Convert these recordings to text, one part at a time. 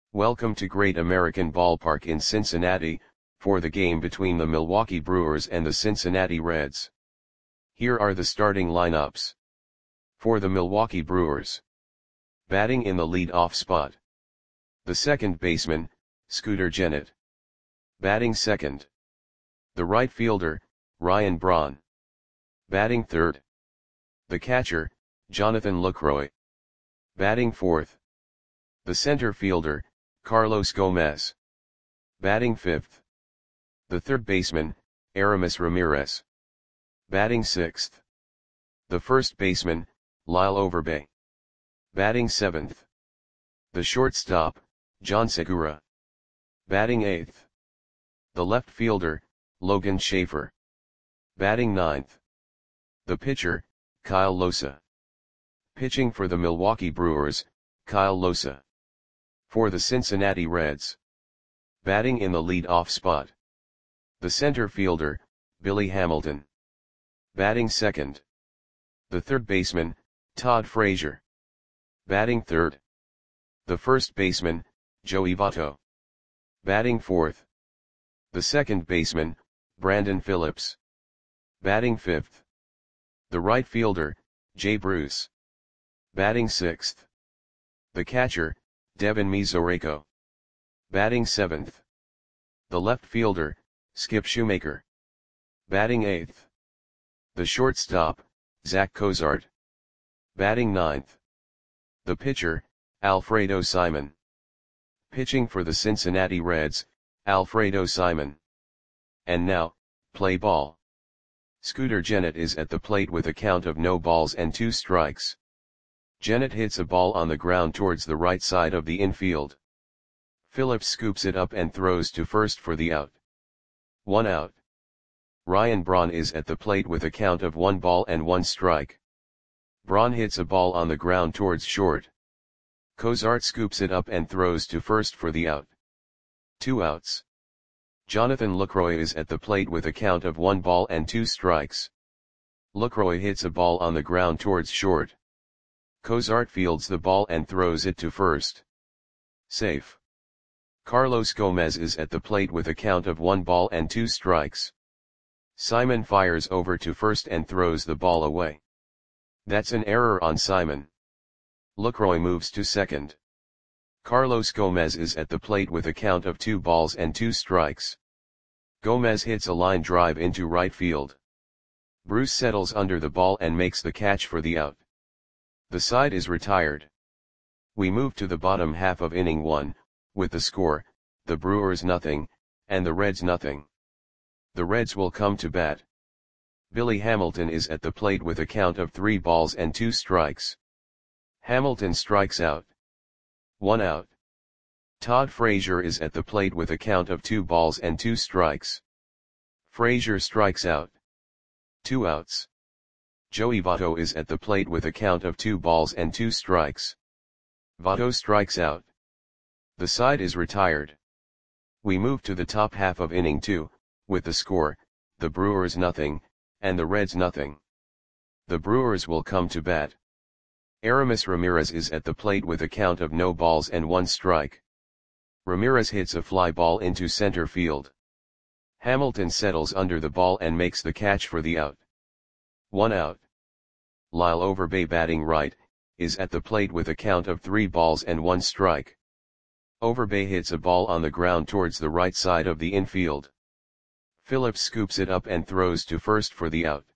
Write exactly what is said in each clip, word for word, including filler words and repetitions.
Welcome to Great American Ballpark in Cincinnati, for the game between the Milwaukee Brewers and the Cincinnati Reds. Here are the starting lineups. For the Milwaukee Brewers. Batting in the lead-off spot. The second baseman, Scooter Gennett. Batting second. The right fielder, Ryan Braun. Batting third. The catcher, Jonathan Lucroy. Batting fourth. The center fielder, Carlos Gomez. Batting fifth. The third baseman, Aramis Ramirez. Batting sixth. The first baseman, Lyle Overbay. Batting seventh. The shortstop, John Segura. Batting eighth. The left fielder, Logan Schaefer. Batting ninth. The pitcher, Kyle Losa. Pitching for the Milwaukee Brewers, Kyle Losa. For the Cincinnati Reds. Batting in the lead-off spot. The center fielder, Billy Hamilton. Batting second. The third baseman, Todd Frazier. Batting third. The first baseman, Joey Votto. Batting fourth. The second baseman, Brandon Phillips. Batting fifth. The right fielder, Jay Bruce. Batting sixth. The catcher, Devin Mesoraco. Batting seventh. The left fielder, Skip Shoemaker. Batting eighth. The shortstop, Zach Cozart. Batting ninth. The pitcher, Alfredo Simon. Pitching for the Cincinnati Reds, Alfredo Simon. And now, play ball. Scooter Gennett is at the plate with a count of no balls and two strikes. Gennett hits a ball on the ground towards the right side of the infield. Phillips scoops it up and throws to first for the out. One out. Ryan Braun is at the plate with a count of one ball and one strike. Braun hits a ball on the ground towards short. Cozart scoops it up and throws to first for the out. Two outs. Jonathan Lucroy is at the plate with a count of one ball and two strikes. Lucroy hits a ball on the ground towards short. Cozart fields the ball and throws it to first. Safe. Carlos Gomez is at the plate with a count of one ball and two strikes. Simon fires over to first and throws the ball away. That's an error on Simon. Lucroy moves to second. Carlos Gomez is at the plate with a count of two balls and two strikes. Gomez hits a line drive into right field. Bruce settles under the ball and makes the catch for the out. The side is retired. We move to the bottom half of inning one, with the score, the Brewers nothing, and the Reds nothing. The Reds will come to bat. Billy Hamilton is at the plate with a count of three balls and two strikes. Hamilton strikes out. One out. Todd Frazier is at the plate with a count of two balls and two strikes. Frazier strikes out. Two outs. Joey Votto is at the plate with a count of two balls and two strikes. Votto strikes out. The side is retired. We move to the top half of inning two, with the score, the Brewers nothing, and the Reds nothing. The Brewers will come to bat. Aramis Ramirez is at the plate with a count of no balls and one strike. Ramirez hits a fly ball into center field. Hamilton settles under the ball and makes the catch for the out. One out. Lyle Overbay, batting right, is at the plate with a count of three balls and one strike. Overbay hits a ball on the ground towards the right side of the infield. Phillips scoops it up and throws to first for the out.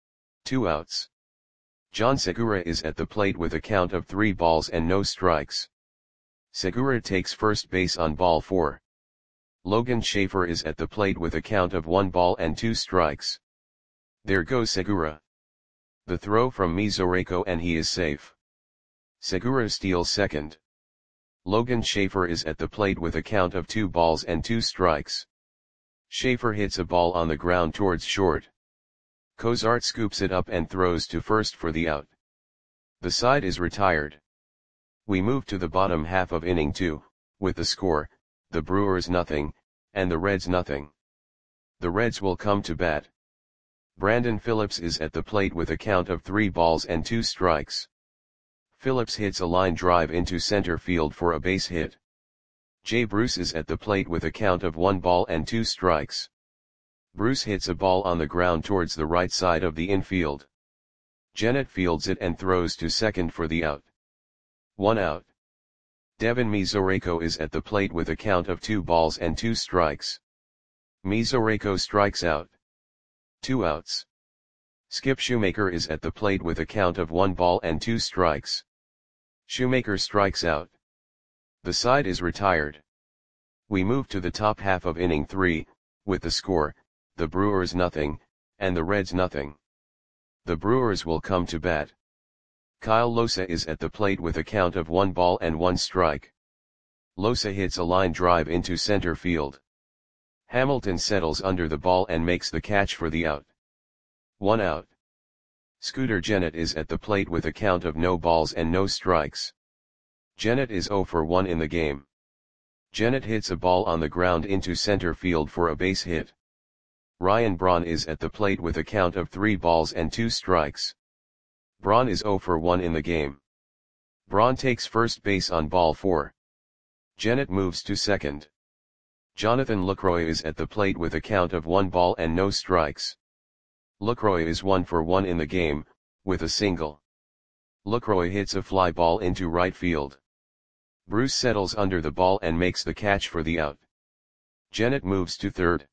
Two outs. John Segura is at the plate with a count of three balls and no strikes. Segura takes first base on ball four. Logan Schaefer is at the plate with a count of one ball and two strikes. There goes Segura. The throw from Mesoraco and he is safe. Segura steals second. Logan Schaefer is at the plate with a count of two balls and two strikes. Schaefer hits a ball on the ground towards short. Cozart scoops it up and throws to first for the out. The side is retired. We move to the bottom half of inning two, with the score, the Brewers nothing, and the Reds nothing. The Reds will come to bat. Brandon Phillips is at the plate with a count of three balls and two strikes. Phillips hits a line drive into center field for a base hit. Jay Bruce is at the plate with a count of one ball and two strikes. Bruce hits a ball on the ground towards the right side of the infield. Jennett fields it and throws to second for the out. One out. Devin Mesoraco is at the plate with a count of two balls and two strikes. Mesoraco strikes out. Two outs. Skip Shoemaker is at the plate with a count of one ball and two strikes. Shoemaker strikes out. The side is retired. We move to the top half of inning three, with the score, the Brewers nothing, and the Reds nothing. The Brewers will come to bat. Kyle Losa is at the plate with a count of one ball and one strike. Losa hits a line drive into center field. Hamilton settles under the ball and makes the catch for the out. One out. Scooter Gennett is at the plate with a count of no balls and no strikes. Gennett is oh for one in the game. Gennett hits a ball on the ground into center field for a base hit. Ryan Braun is at the plate with a count of three balls and two strikes. Braun is oh for one in the game. Braun takes first base on ball four. Gennett moves to second. Jonathan Lucroy is at the plate with a count of one ball and no strikes. Lucroy is one for one in the game, with a single. Lucroy hits a fly ball into right field. Bruce settles under the ball and makes the catch for the out. Gennett moves to third.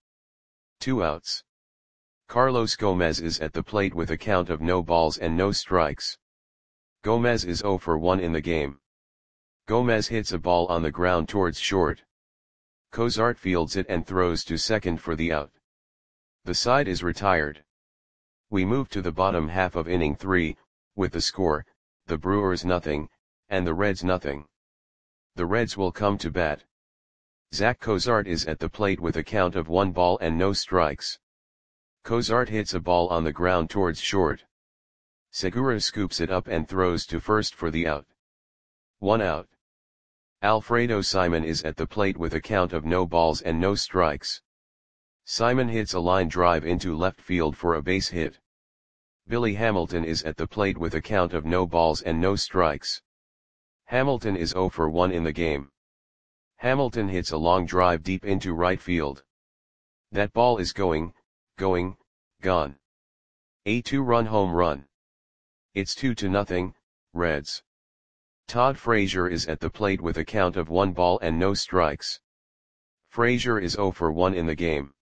Two outs. Carlos Gomez is at the plate with a count of no balls and no strikes. Gomez is oh for one in the game. Gomez hits a ball on the ground towards short. Cozart fields it and throws to second for the out. The side is retired. We move to the bottom half of inning three, with the score, the Brewers nothing, and the Reds nothing. The Reds will come to bat. Zach Cozart is at the plate with a count of one ball and no strikes. Cozart hits a ball on the ground towards short. Segura scoops it up and throws to first for the out. One out. Alfredo Simon is at the plate with a count of no balls and no strikes. Simon hits a line drive into left field for a base hit. Billy Hamilton is at the plate with a count of no balls and no strikes. Hamilton is oh for one in the game. Hamilton hits a long drive deep into right field. That ball is going, going, gone. A two-run home run. It's two to nothing, Reds. Todd Frazier is at the plate with a count of one ball and no strikes. Frazier is oh for one in the game.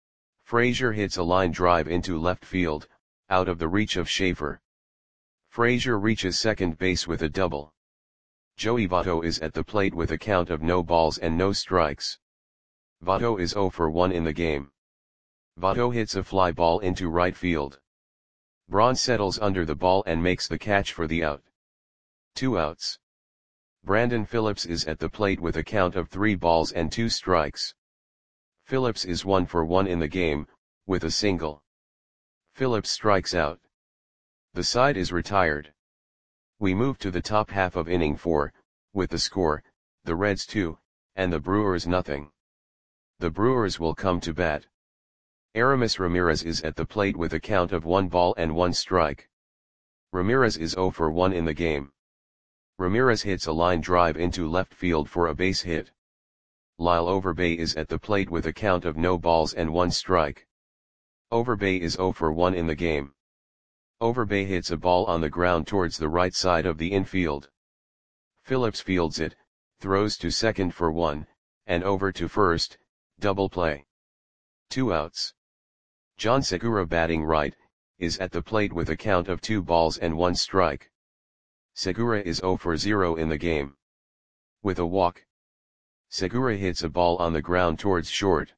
Frazier hits a line drive into left field, out of the reach of Schaefer. Frazier reaches second base with a double. Joey Votto is at the plate with a count of no balls and no strikes. Votto is oh for one in the game. Votto hits a fly ball into right field. Braun settles under the ball and makes the catch for the out. Two outs. Brandon Phillips is at the plate with a count of three balls and two strikes. Phillips is one for one in the game, with a single. Phillips strikes out. The side is retired. We move to the top half of inning four, with the score, the Reds two, and the Brewers nothing. The Brewers will come to bat. Aramis Ramirez is at the plate with a count of one ball and one strike. Ramirez is oh for one in the game. Ramirez hits a line drive into left field for a base hit. Lyle Overbay is at the plate with a count of no balls and one strike. Overbay is oh for one in the game. Overbay hits a ball on the ground towards the right side of the infield. Phillips fields it, throws to second for one, and over to first, double play. Two outs. John Segura batting right, is at the plate with a count of two balls and one strike. Segura is oh for zero in the game. With a walk. Segura hits a ball on the ground towards short.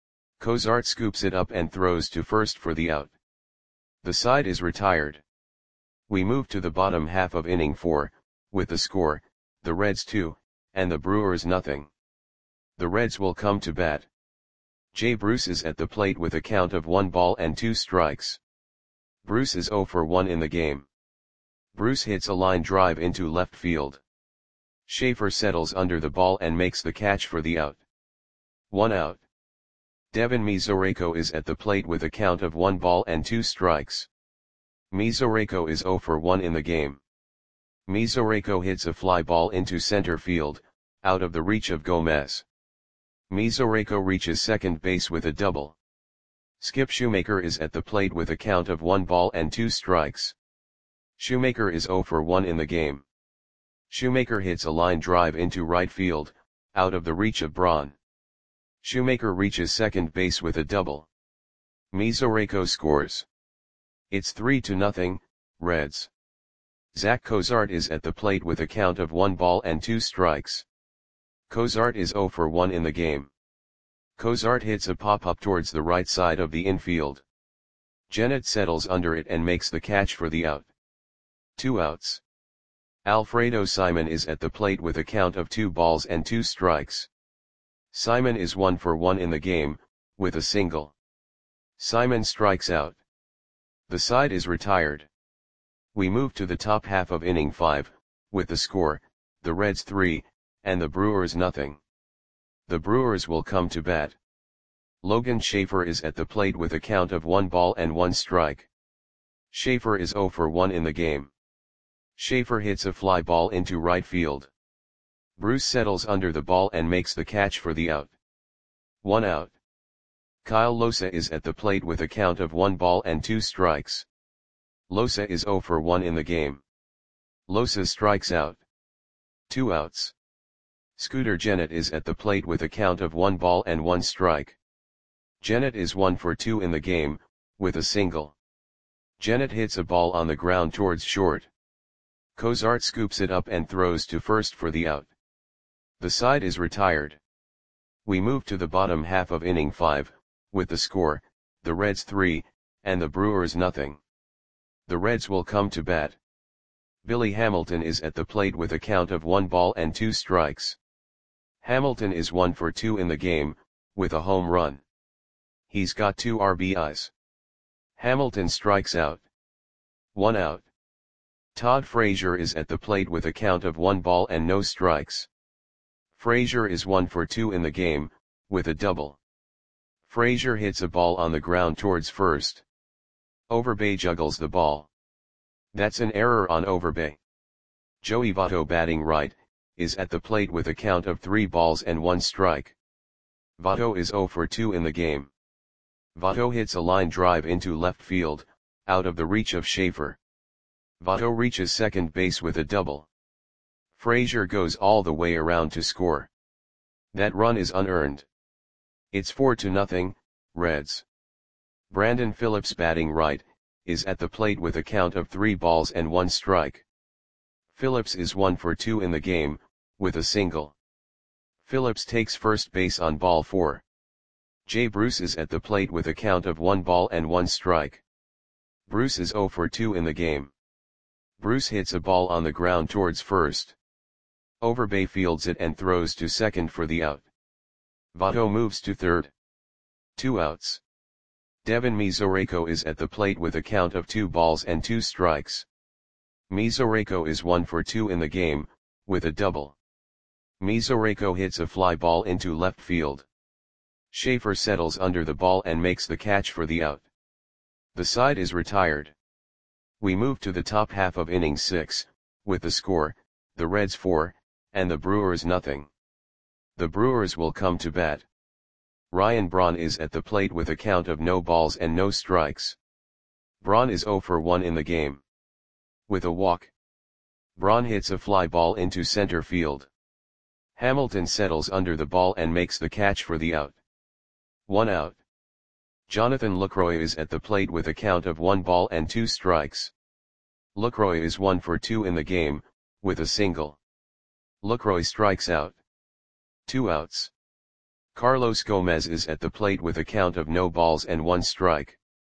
Cozart scoops it up and throws to first for the out. The side is retired. We move to the bottom half of inning four, with the score, the Reds two, and the Brewers nothing. The Reds will come to bat. Jay Bruce is at the plate with a count of one ball and two strikes. Bruce is oh for one in the game. Bruce hits a line drive into left field. Schaefer settles under the ball and makes the catch for the out. One out. Devin Mesoraco is at the plate with a count of one ball and two strikes. Mesoraco is oh for one in the game. Mesoraco hits a fly ball into center field, out of the reach of Gomez. Mesoraco reaches second base with a double. Skip Shoemaker is at the plate with a count of one ball and two strikes. Shoemaker is zero for one in the game. Shoemaker hits a line drive into right field, out of the reach of Braun. Shoemaker reaches second base with a double. Mesoraco scores. It's three to nothing, Reds. Zach Cozart is at the plate with a count of one ball and two strikes. Cozart is zero for one in the game. Cozart hits a pop-up towards the right side of the infield. Gennett settles under it and makes the catch for the out. Two outs. Alfredo Simon is at the plate with a count of two balls and two strikes. Simon is one for one in the game, with a single. Simon strikes out. The side is retired. We move to the top half of inning five, with the score, the Reds three, and the Brewers nothing. The Brewers will come to bat. Logan Schaefer is at the plate with a count of one ball and one strike. Schaefer is zero for one in the game. Schaefer hits a fly ball into right field. Bruce settles under the ball and makes the catch for the out. One out. Kyle Losa is at the plate with a count of one ball and two strikes. Losa is zero for one in the game. Losa strikes out. Two outs. Scooter Gennett is at the plate with a count of one ball and one strike. Gennett is one for two in the game, with a single. Gennett hits a ball on the ground towards short. Cozart scoops it up and throws to first for the out. The side is retired. We move to the bottom half of inning five, with the score, the Reds three, and the Brewers nothing. The Reds will come to bat. Billy Hamilton is at the plate with a count of one ball and two strikes. Hamilton is one for two in the game, with a home run. He's got two R B Is. Hamilton strikes out. One out. Todd Frazier is at the plate with a count of one ball and no strikes. Frazier is one for two in the game, with a double. Frazier hits a ball on the ground towards first. Overbay juggles the ball. That's an error on Overbay. Joey Votto, batting right, is at the plate with a count of three balls and one strike. Votto is zero for two in the game. Votto hits a line drive into left field, out of the reach of Schaefer. Votto reaches second base with a double. Frazier goes all the way around to score. That run is unearned. It's four to nothing, Reds. Brandon Phillips, batting right, is at the plate with a count of three balls and one strike. Phillips is one for two in the game, with a single. Phillips takes first base on ball four. Jay Bruce is at the plate with a count of one ball and one strike. Bruce is zero for two in the game. Bruce hits a ball on the ground towards first. Overbay fields it and throws to second for the out. Votto moves to third. Two outs. Devin Mesoraco is at the plate with a count of two balls and two strikes. Mesoraco is one for two in the game, with a double. Mesoraco hits a fly ball into left field. Schaefer settles under the ball and makes the catch for the out. The side is retired. We move to the top half of inning six, with the score, the Reds four, and the Brewers nothing. The Brewers will come to bat. Ryan Braun is at the plate with a count of no balls and no strikes. Braun is zero for one in the game. With a walk. Braun hits a fly ball into center field. Hamilton settles under the ball and makes the catch for the out. One out. Jonathan Lucroy is at the plate with a count of one ball and two strikes. Lucroy is one for two in the game, with a single. Lucroy strikes out. Two outs. Carlos Gomez is at the plate with a count of no balls and one strike.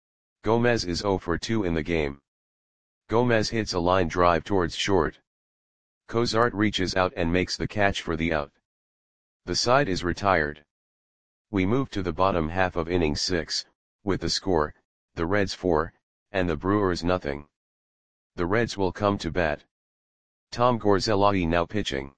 Gomez is zero for two in the game. Gomez hits a line drive towards short. Cozart reaches out and makes the catch for the out. The side is retired. We move to the bottom half of inning six, with the score, the Reds four, and the Brewers nothing. The Reds will come to bat. Tom Gorzelli now pitching.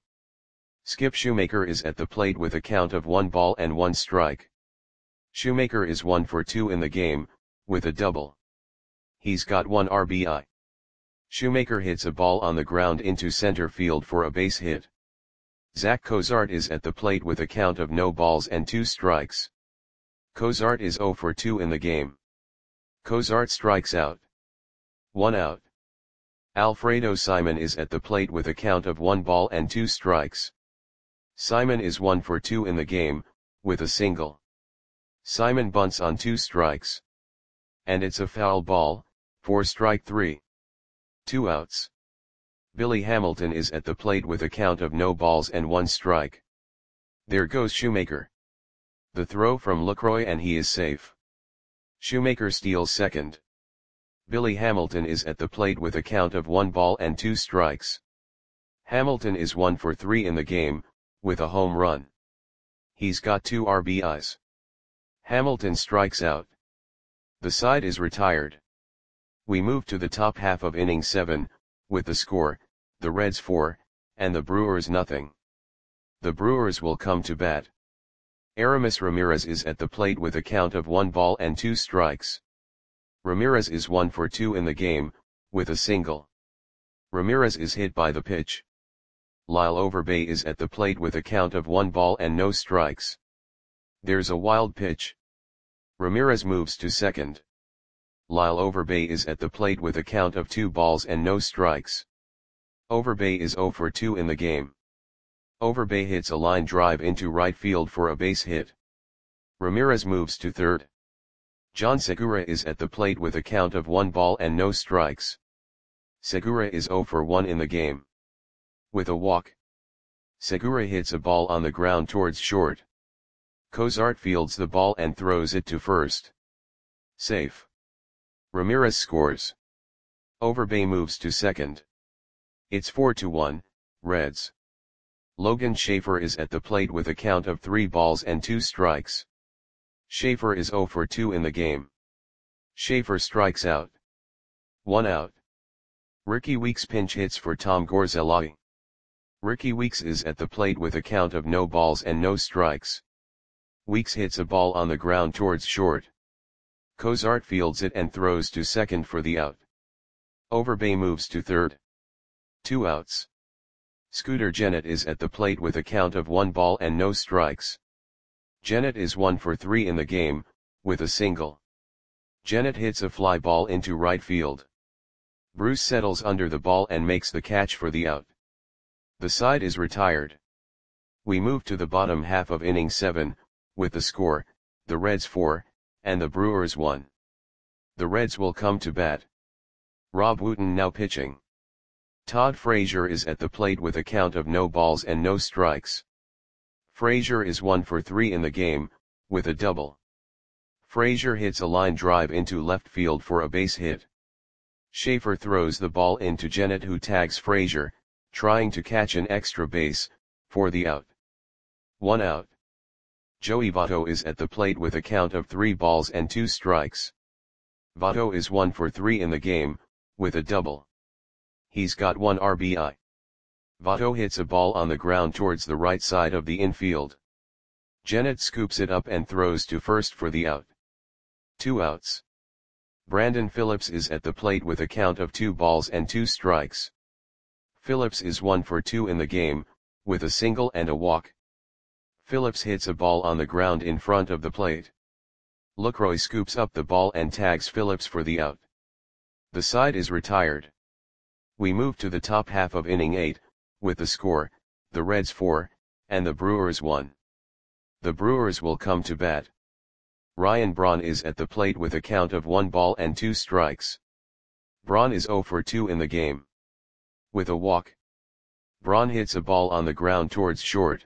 Skip Shoemaker is at the plate with a count of one ball and one strike. Shoemaker is one for two in the game, with a double. He's got one R B I. Shoemaker hits a ball on the ground into center field for a base hit. Zach Cozart is at the plate with a count of no balls and two strikes. Cozart is zero for two in the game. Cozart strikes out. One out. Alfredo Simon is at the plate with a count of one ball and two strikes. Simon is one for two in the game, with a single. Simon bunts on two strikes. And it's a foul ball, for strike three. Two outs. Billy Hamilton is at the plate with a count of no balls and one strike. There goes Shoemaker. The throw from Lucroy and he is safe. Shoemaker steals second. Billy Hamilton is at the plate with a count of one ball and two strikes. Hamilton is one for three in the game, with a home run. He's got two R B Is. Hamilton strikes out. The side is retired. We move to the top half of inning seven, with the score, the Reds four, and the Brewers nothing. The Brewers will come to bat. Aramis Ramirez is at the plate with a count of one ball and two strikes. Ramirez is one for two in the game, with a single. Ramirez is hit by the pitch. Lyle Overbay is at the plate with a count of one ball and no strikes. There's a wild pitch. Ramirez moves to second. Lyle Overbay is at the plate with a count of two balls and no strikes. Overbay is zero for two in the game. Overbay hits a line drive into right field for a base hit. Ramirez moves to third. John Segura is at the plate with a count of one ball and no strikes. Segura is zero for one in the game. With a walk. Segura hits a ball on the ground towards short. Cozart fields the ball and throws it to first. Safe. Ramirez scores. Overbay moves to second. It's four to one, Reds. Logan Schaefer is at the plate with a count of three balls and two strikes. Schaefer is zero for two in the game. Schaefer strikes out. One out. Ricky Weeks pinch hits for Tom Gorzelli. Ricky Weeks is at the plate with a count of no balls and no strikes. Weeks hits a ball on the ground towards short. Cozart fields it and throws to second for the out. Overbay moves to third. Two outs. Scooter Gennett is at the plate with a count of one ball and no strikes. Gennett is one for three in the game, with a single. Gennett hits a fly ball into right field. Bruce settles under the ball and makes the catch for the out. The side is retired. We move to the bottom half of inning seven, with the score, the Reds four, and the Brewers one. The Reds will come to bat. Rob Wooten now pitching. Todd Frazier is at the plate with a count of no balls and no strikes. Frazier is one for three in the game, with a double. Frazier hits a line drive into left field for a base hit. Schaefer throws the ball into Gennett, who tags Frazier, trying to catch an extra base, for the out. One out. Joey Votto is at the plate with a count of three balls and two strikes. Votto is one for three in the game, with a double. He's got one R B I. Votto hits a ball on the ground towards the right side of the infield. Gennett scoops it up and throws to first for the out. Two outs. Brandon Phillips is at the plate with a count of two balls and two strikes. Phillips is one for two in the game, with a single and a walk. Phillips hits a ball on the ground in front of the plate. Lucroy scoops up the ball and tags Phillips for the out. The side is retired. We move to the top half of inning eight, with the score, the Reds four, and the Brewers one. The Brewers will come to bat. Ryan Braun is at the plate with a count of one ball and two strikes. Braun is zero for two in the game. With a walk. Braun hits a ball on the ground towards short.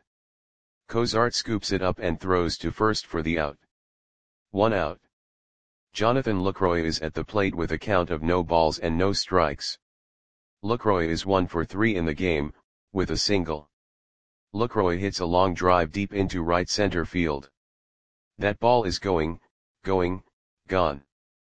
Cozart scoops it up and throws to first for the out. One out. Jonathan Lucroy is at the plate with a count of no balls and no strikes. Lucroy is one for three in the game, with a single. Lucroy hits a long drive deep into right center field. That ball is going, going, gone.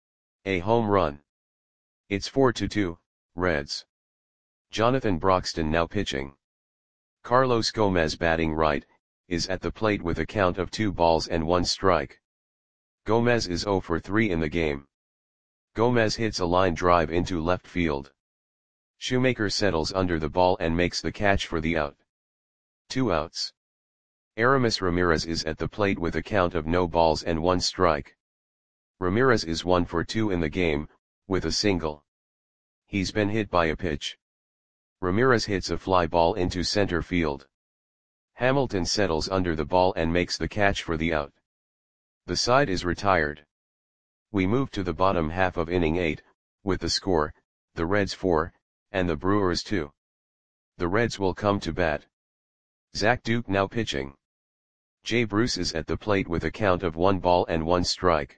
A home run. It's four to two, Reds. Jonathan Broxton now pitching. Carlos Gomez batting right, is at the plate with a count of two balls and one strike. Gomez is zero for three in the game. Gomez hits a line drive into left field. Shoemaker settles under the ball and makes the catch for the out. Two outs. Aramis Ramirez is at the plate with a count of no balls and one strike. Ramirez is one for two in the game, with a single. He's been hit by a pitch. Ramirez hits a fly ball into center field. Hamilton settles under the ball and makes the catch for the out. The side is retired. We move to the bottom half of inning eight, with the score, the Reds four, and the Brewers two. The Reds will come to bat. Zach Duke now pitching. Jay Bruce is at the plate with a count of one ball and one strike.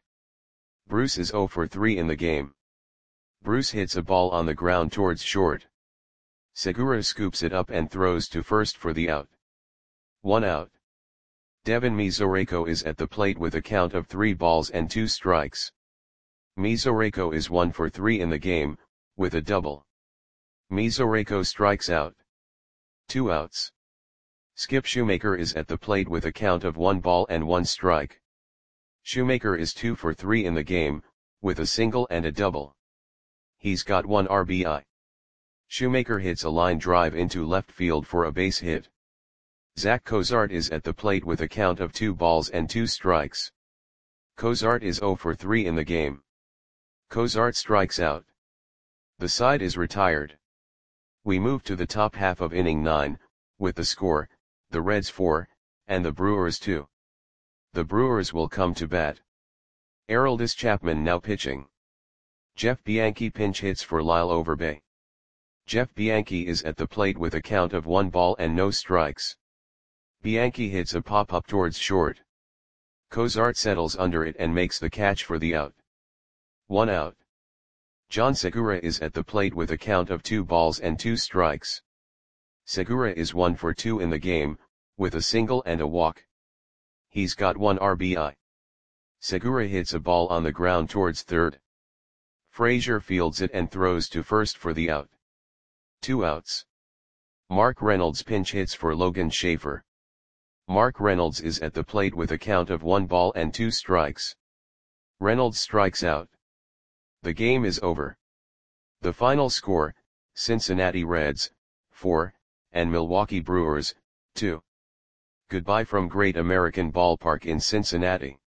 Bruce is zero for three in the game. Bruce hits a ball on the ground towards short. Segura scoops it up and throws to first for the out. One out. Devin Mesoraco is at the plate with a count of three balls and two strikes. Mesoraco is one for three in the game, with a double. Mesoraco strikes out. Two outs. Skip Shoemaker is at the plate with a count of one ball and one strike. Shoemaker is two for three in the game, with a single and a double. He's got one R B I. Shoemaker hits a line drive into left field for a base hit. Zach Cozart is at the plate with a count of two balls and two strikes. Cozart is zero for three in the game. Cozart strikes out. The side is retired. We move to the top half of inning nine, with the score, the Reds four, and the Brewers two. The Brewers will come to bat. Aroldis Chapman now pitching. Jeff Bianchi pinch hits for Lyle Overbay. Jeff Bianchi is at the plate with a count of one ball and no strikes. Bianchi hits a pop-up towards short. Cozart settles under it and makes the catch for the out. One out. John Segura is at the plate with a count of two balls and two strikes. Segura is one for two in the game, with a single and a walk. He's got one R B I. Segura hits a ball on the ground towards third. Frazier fields it and throws to first for the out. Two outs. Mark Reynolds pinch hits for Logan Schaefer. Mark Reynolds is at the plate with a count of one ball and two strikes. Reynolds strikes out. The game is over. The final score, Cincinnati Reds, four, and Milwaukee Brewers, two. Goodbye from Great American Ballpark in Cincinnati.